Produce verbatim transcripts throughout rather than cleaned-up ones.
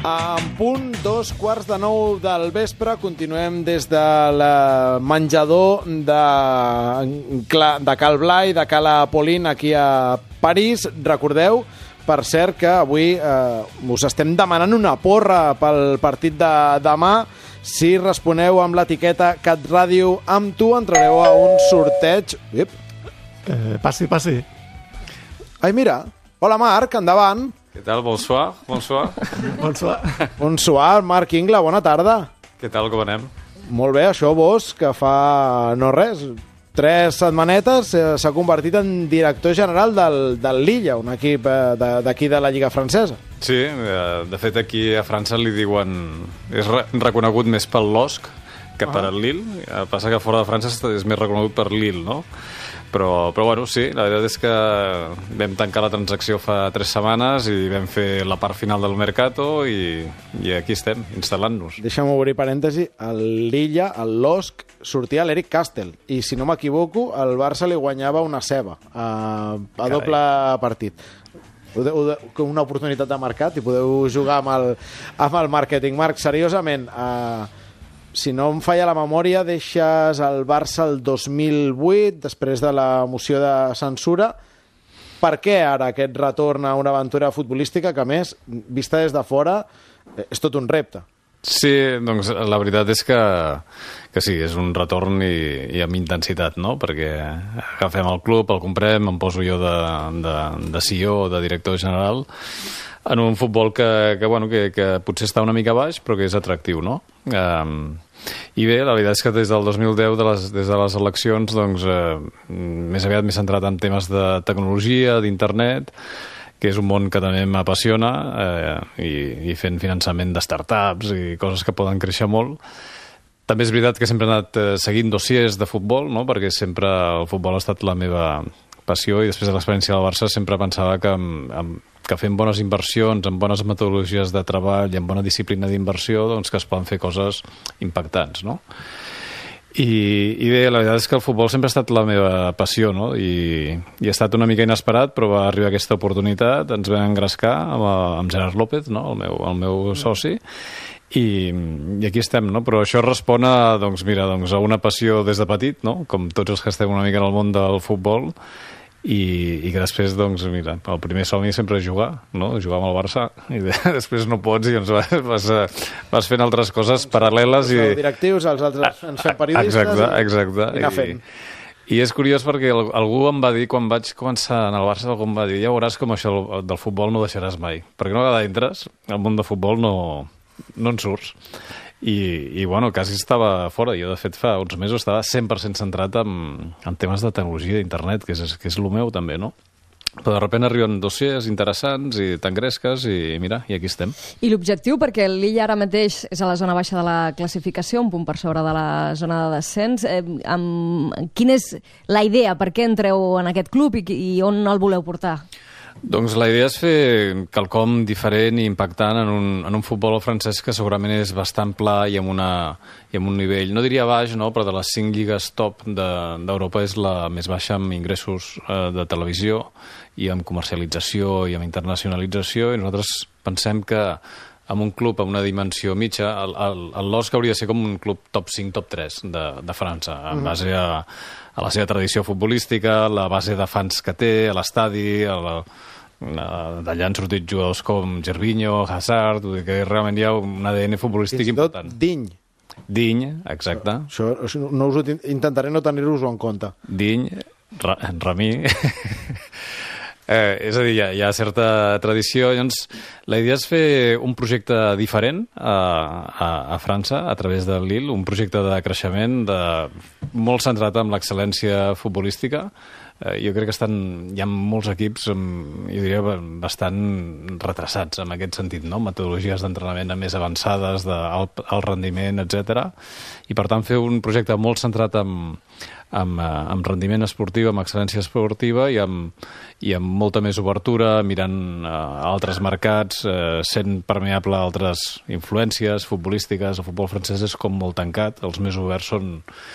En punt, dos quarts de nou del vespre, continuem des del menjador de, de Cal Blai, de Cala Polín, aquí a París. Recordeu, per cert, que avui eh, us estem demanant una porra pel partit de demà. Si responeu amb l'etiqueta CatRàdio amb tu, entrareu a un sorteig. Ep. Eh, passi, passi. Ai, mira. Hola, Marc, endavant. Què tal? Bonsoir. Bonsoir. Bonsoir. Bonsoir, Marc Ingla, bona tarda. Què tal, com anem? Molt bé, això vos, que fa no res, tres setmanetes s'ha convertit en director general del, del Lilla, un equip d'aquí de la Lliga Francesa. Sí, de fet aquí a França li diuen... És reconegut més pel L O S C que per el Lille. El que passa que fora de França és més reconegut per Lille, no? Però, però bueno, sí, la veritat és que vam tancar la transacció fa tres setmanes i vam fer la part final del Mercato i, i aquí estem, instal·lant-nos. Deixa'm obrir parèntesi, el Lilla, el L O S C, sortia l'Eric Castell i si no m'equivoco, el Barça li guanyava una ceba a, a doble partit. Una oportunitat de mercat i podeu jugar amb el, amb el màrqueting. Marc, seriosament, eh, si no em falla la memòria, deixes el Barça el dos mil vuit, després de la moció de censura. Per què ara aquest retorn a una aventura futbolística que, a més, vista des de fora, és tot un repte? Sí, doncs la veritat és que, que sí, és un retorn i, i amb intensitat, no? Perquè agafem el club, el comprem, em poso jo de, de, de C E O, de director general, en un futbol que, que, bueno, que, que potser està una mica baix, però que és atractiu, no? Um, I bé, la veritat és que des del dos mil deu, de les, des de les eleccions, doncs, eh, més aviat m'he centrat en temes de tecnologia, d'internet, que és un món que també m'apassiona, eh, i, i fent finançament de startups i coses que poden créixer molt. També és veritat que sempre he anat eh, seguint dossiers de futbol, no? Perquè sempre el futbol ha estat la meva passió i després de l'experiència del Barça sempre pensava que, amb, amb, que fent bones inversions, amb bones metodologies de treball i amb bona disciplina d'inversió, doncs que es poden fer coses impactants, no? I, i bé, la veritat és que el futbol sempre ha estat la meva passió, no? I, i ha estat una mica inesperat, però va arribar aquesta oportunitat, ens vam engrescar amb, amb Gerard López, no? el, meu, el meu soci, i, i aquí estem, no? Però això respon a, doncs, mira, doncs, a una passió des de petit, no? Com tots els que estem una mica en el món del futbol, i, i que després, doncs, mira, el primer somni sempre és jugar, no? Jugar amb el Barça, i de, després no pots i doncs vas, vas fent altres coses paral·leles. I... directius, els altres ens fem periodistes. Exacte, exacte. I, i anar fent. I, I és curiós perquè algú em va dir, quan vaig començar en el Barça, algú em va dir, ja veuràs com això del futbol no deixaràs mai, perquè una vegada entres, al món de futbol no, no en surts. I, i bueno, quasi estava fora. Jo, de fet, fa uns mesos estava cent per cent centrat en, en temes de tecnologia d'internet, que és, que és el meu també, no? Però de sobte arriben dossiers interessants i t'engresques i mira, i aquí estem. I l'objectiu, perquè l'Illa ara mateix és a la zona baixa de la classificació, un punt per sobre de la zona de descens, eh, amb... quina és la idea? Per què entreu en aquest club i, i on el voleu portar? Doncs la idea és fer quelcom diferent i impactant en un, en un futbol francès que segurament és bastant pla i amb, una, i amb un nivell, no diria baix, no? Però de les cinc lligues top d'Europa és la més baixa amb ingressos eh, de televisió i amb comercialització i amb internacionalització, i nosaltres pensem que amb un club amb una dimensió mitja, el, el, el L O S C hauria de ser com un club top cinc, top tres de, de França, en base a, a la seva tradició futbolística, la base de fans que té, a l'estadi, d'allà han sortit jugadors com Gervinho, Hazard, vull dir que realment hi ha un A D N futbolístic important. Diny. Diny, exacte. Això, això no us ho intentaré no tenir-vos-ho en compte. Diny, Ra, Rami... Eh, és a dir, hi ha, hi ha certa tradició. Llavors, la idea és fer un projecte diferent a, a, a França, a través del Lille, un projecte de creixement de, molt centrat en l'excel·lència futbolística. Eh, jo crec que estan, hi ha molts equips, jo diria, bastant retrasats en aquest sentit, no? Metodologies d'entrenament més avançades, d'alt alt rendiment, etcètera. I, per tant, fer un projecte molt centrat en amb, amb rendiment esportiu, amb excel·lència esportiva i amb, i amb molta més obertura, mirant uh, altres mercats, uh, sent permeable a altres influències futbolístiques. El futbol francès és com molt tancat, els més oberts són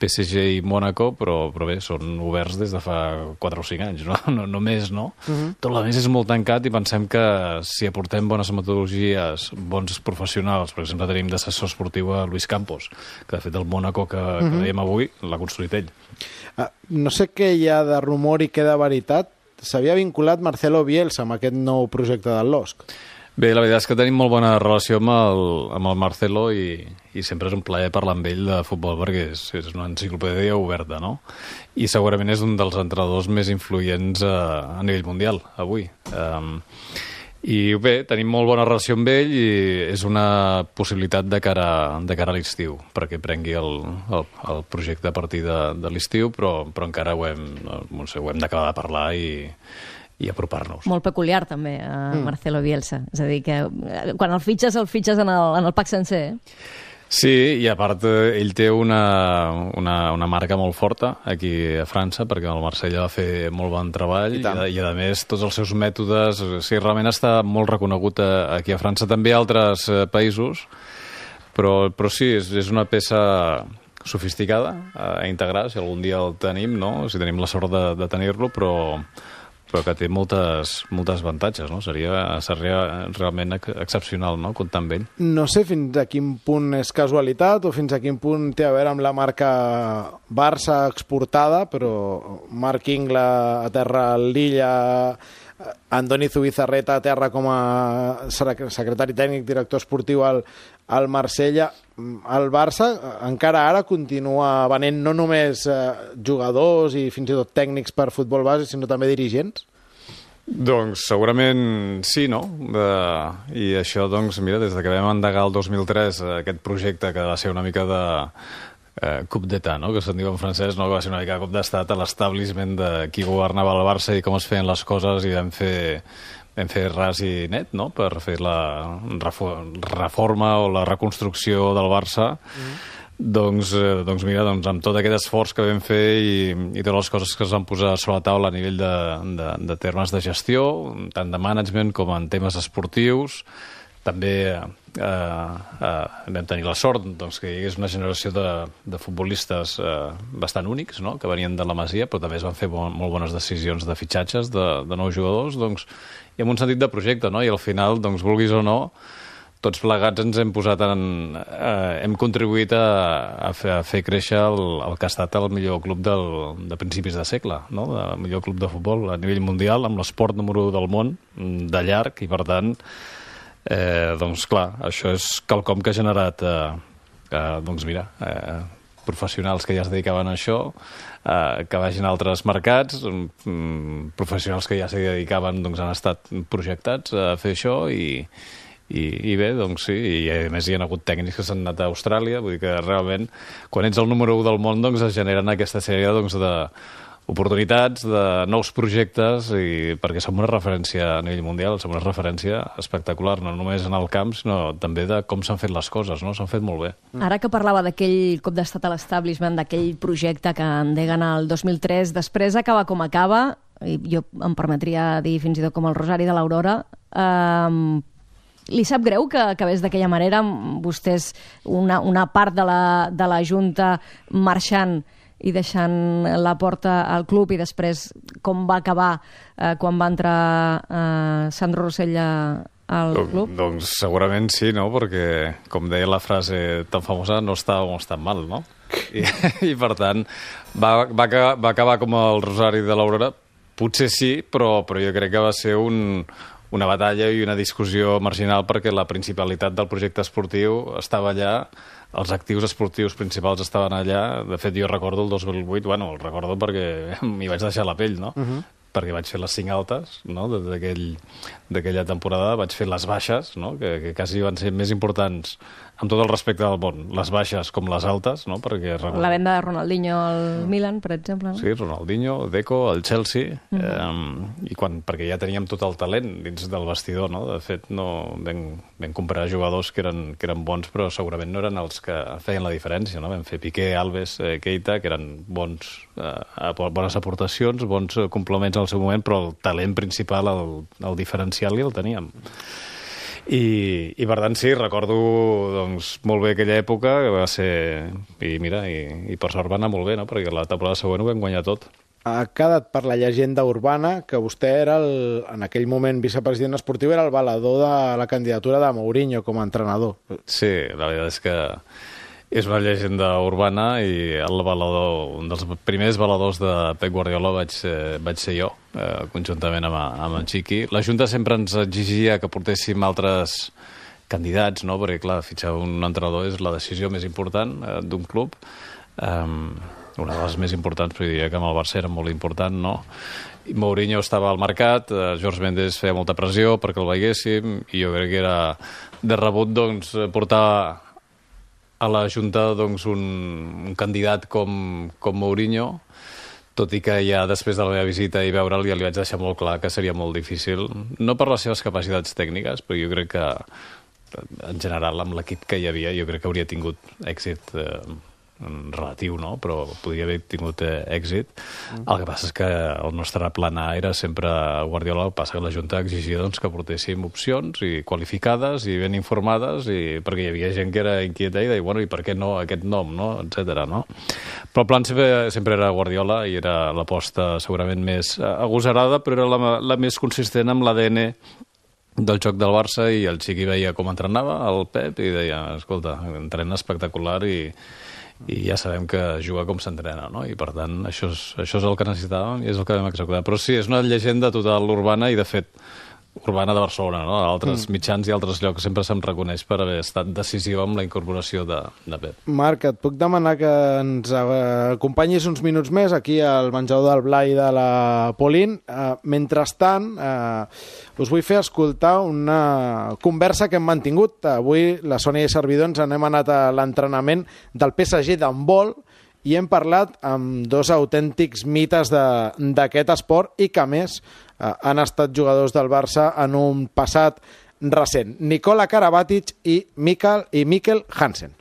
P S G i Mónaco, però, però bé, són oberts des de fa quatre o cinc anys, no, no, no més, no? Uh-huh. Tot la més és molt tancat i pensem que si aportem bones metodologies, bons professionals, per exemple, tenim d'assessor esportiu a Luis Campos, que de fet el Mónaco que, uh-huh. que veiem avui l'ha construït ell. Uh, no sé què hi ha de rumor i què de veritat. S'havia vinculat Marcelo Bielsa amb aquest nou projecte del L O S C. Bé, la veritat és que tenim molt bona relació amb el, amb el Marcelo i, i sempre és un plaer parlar amb ell de futbol perquè és, és una enciclopèdia oberta, no? I segurament és un dels entrenadors més influents a, a nivell mundial, avui. Um, I bé, tenim molt bona relació amb ell i és una possibilitat de cara, de cara a l'estiu, perquè prengui el, el, el projecte a partir de, de l'estiu, però, però encara ho hem, no sé, ho hem d'acabar de parlar i... i apropar-nos. Molt peculiar, també, a mm. Marcelo Bielsa. És a dir, que quan el fitxes, el fitxes en el, en el pack sencer, eh? Sí, i a part ell té una, una, una marca molt forta aquí a França, perquè el Marsella va fer molt bon treball i, i, i a més tots els seus mètodes, o sigui, realment està molt reconegut aquí a França, també a altres països, però, però sí, és, és una peça sofisticada a integrar, si algun dia el tenim, no? Si tenim la sort de, de tenir-lo, però però que té moltes, moltes avantatges, no? Seria, seria realment excepcional, no?, comptar amb ell. No sé fins a quin punt és casualitat o fins a quin punt té a veure amb la marca Barça exportada, però Marc Ingla a terra a l'Illa, Andoni Zubizarreta a terra com a secretari tècnic, director esportiu al, al Marsella. El Barça encara ara continua venent no només eh, jugadors i fins i tot tècnics per futbol base, sinó també dirigents? Doncs segurament sí, no? Uh, I això, doncs, mira, des de que vam endegar el dos mil tres uh, aquest projecte que va ser una mica de uh, coup d'état, no?, que se'n diu en francès, no?, que va ser una mica cop d'estat a l'establishment de qui governava el Barça i com es feien les coses, i vam fer... vam fer ras i net, no?, per fer la reforma o la reconstrucció del Barça. Mm. Doncs, eh, doncs mira, doncs, amb tot aquest esforç que vam fer i, i totes les coses que es van posar sobre la taula a nivell de, de, de termes de gestió, tant de management com en temes esportius, també eh, eh, vam tenir la sort, doncs, que hi hagués una generació de, de futbolistes eh, bastant únics, no?, que venien de la Masia, però també es van fer bon, molt bones decisions de fitxatges de, de nous jugadors, doncs, i amb un sentit de projecte, no?, i al final, doncs, vulguis o no, tots plegats ens hem posat en... Eh, hem contribuït a, a, fer, a fer créixer el, el que ha estat el millor club del, de principis de segle, no?, el millor club de futbol a nivell mundial, amb l'esport número u del món, de llarg, i per tant, eh, doncs clar, això és quelcom que ha generat, eh, eh, doncs mira, eh, professionals que ja es dedicaven a això, eh, que vagin a altres mercats, mm, professionals que ja s'hi dedicaven, doncs han estat projectats a fer això i, i, i bé, doncs sí, i a més hi ha hagut tècnics que s'han anat a Austràlia, vull dir que realment quan ets el número u del món doncs es generen aquesta sèrie doncs, de oportunitats, de nous projectes, i perquè som una referència a nivell mundial, som una referència espectacular, no només en el camp, sinó també de com s'han fet les coses, no? S'han fet molt bé. Ara que parlava d'aquell cop d'estat a l'establishment, d'aquell projecte que endeguen el dos mil tres, després acaba com acaba, i jo em permetria dir fins i tot com el Rosari de l'Aurora, eh, li sap greu que acabés d'aquella manera, vostès, una, una part de la, de la Junta marxant i deixant la porta al club, i després com va acabar eh, quan va entrar eh, Sandro Rosella al club? Doncs segurament sí, no? Perquè, com deia la frase tan famosa, no estàvem tan mal, no? I, i per tant, va, va, va acabar com el Rosari de l'Aurora. Potser sí, però, però jo crec que va ser un, una batalla i una discussió marginal, perquè la principalitat del projecte esportiu estava allà, els actius esportius principals estaven allà. De fet, jo recordo el dos mil vuit, bueno, el recordo perquè m'hi vaig deixar la pell, no? Uh-huh. Perquè vaig fer les cinc altes, no?, d'aquella temporada, vaig fer les baixes, no?, que, que quasi van ser més importants, amb tot el respecte del món, les baixes com les altes, no?, perquè... La venda de Ronaldinho al Milan, per exemple, no? Sí, Ronaldinho, Deco, el Chelsea, uh-huh. eh, i quan, perquè ja teníem tot el talent dins del vestidor, no?, de fet, no vam, vam comprar jugadors que eren, que eren bons, però segurament no eren els que feien la diferència, no? Vam fer Piqué, Alves, eh, Keita, que eren bons, eh, bones aportacions, bons complements al seu moment, però el talent principal, el, el diferencial, ja el teníem. I, i per tant, sí, recordo doncs, molt bé aquella època, que va ser... I mira, i, i per sort va anar molt bé, no? Perquè la temporada següent ho vam guanyar tot. Ha quedat per la llegenda urbana que vostè era, el, en aquell moment vicepresident esportiu, era el valedor de la candidatura de Mourinho com a entrenador. Sí, la veritat és que és una llegenda urbana i el valedor, un dels primers valedors de Pep Guardiola vaig, eh, vaig ser jo, eh, conjuntament amb, amb en Chiqui. La Junta sempre ens exigia que portéssim altres candidats, no? Perquè, clar, fitxar un entrenador és la decisió més important eh, d'un club. Um, una de les més importants, però diria que amb el Barça era molt important, no? I Mourinho estava al mercat, eh, George Mendes feia molta pressió perquè el veiéssim, i jo crec que era de rebut doncs, portar a la Junta doncs, un, un candidat com, com Mourinho, tot i que ja després de la meva visita i veure'l ja li vaig deixar molt clar que seria molt difícil, no per les seves capacitats tècniques, però jo crec que en general amb l'equip que hi havia jo crec que hauria tingut èxit eh, relatiu, no? Però podria haver tingut eh, èxit. Mm. El que passa és que el nostre plan A era sempre Guardiola, passa que la Junta exigia doncs, que portéssim opcions i qualificades i ben informades, i perquè hi havia gent que era inquieta i deia, bueno, i per què no aquest nom, no? Etcètera, no? Però el plan sempre, sempre era Guardiola i era l'aposta segurament més agosarada, però era la, la més consistent amb l'A D N del joc del Barça, i el Chiqui veia com entrenava el Pep i deia, escolta, entrena espectacular i i ja sabem que juga com s'entrena, no? I per tant això és, això és el que necessitàvem i és el que vam executar. Però sí, és una llegenda total urbana, i de fet urbana de Barcelona, no? A altres mm. mitjans i altres llocs sempre se'm reconeix per haver estat decisiu amb la incorporació de, de Pep. Marc, et puc demanar que ens acompanyis uns minuts més aquí al menjador del Blai de la Pauline. Uh, mentrestant, uh, us vull fer escoltar una conversa que hem mantingut. Avui la Sònia i servidor ens n'hem anat a l'entrenament del P S G d'handbol i hem parlat amb dos autèntics mites d'aquest esport i que, a més, eh, han estat jugadors del Barça en un passat recent. Nikola Karabatic i Mikel, i Mikkel Hansen.